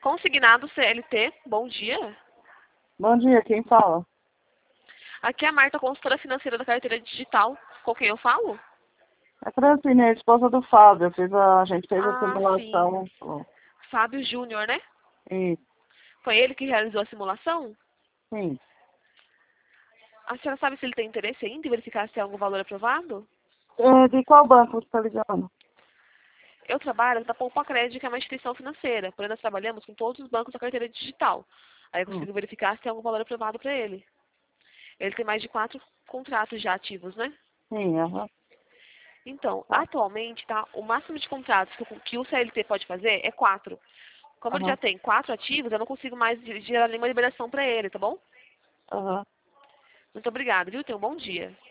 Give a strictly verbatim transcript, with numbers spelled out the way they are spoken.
Consignado C L T, bom dia. Bom dia, quem fala? Aqui é a Marta, consultora financeira da carteira digital. Com quem eu falo? É Francine, a esposa do Fábio. Eu fiz a, a gente fez a Ah, sim. simulação. Fábio Júnior, né? E, Foi ele que realizou a simulação? sim. A senhora sabe se ele tem interesse ainda em verificar se tem algum valor aprovado? É, de qual banco você está ligando? Eu trabalho na Poupa Crédito, que é uma instituição financeira, porém nós trabalhamos com todos os bancos da carteira digital. Aí eu Hum, consigo verificar se tem algum valor aprovado para ele. Ele tem mais de quatro contratos já ativos, né? sim, aham. Então, Tá. atualmente, tá, o máximo de contratos que, o que o C L T pode fazer é quatro. Como ele já Aham, tem quatro ativos, eu não consigo mais gerar nenhuma liberação para ele, tá bom? aham. Muito obrigada, viu? Tenha um bom dia.